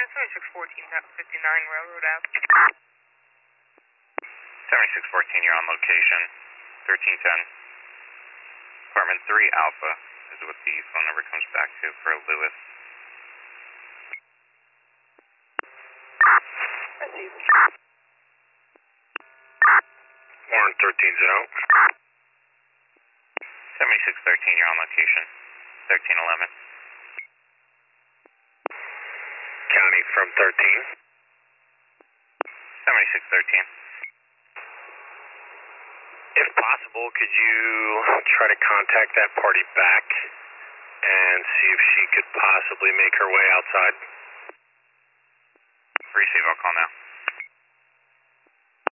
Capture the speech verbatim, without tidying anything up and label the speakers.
Speaker 1: seventy-six fourteen, fifty-nine Railroad Ave.
Speaker 2: seventy-six fourteen, you're on location. thirteen ten. Apartment three Alpha is what the phone number comes back to for Lewis.
Speaker 3: Warren thirteen zero.
Speaker 2: seventy-six thirteen, you're on location. thirteen eleven.
Speaker 3: County from thirteen.
Speaker 2: seventy-six thirteen.
Speaker 3: If possible, could you try to contact that party back and see if she could possibly make her way outside?
Speaker 2: Receive, I'll call now.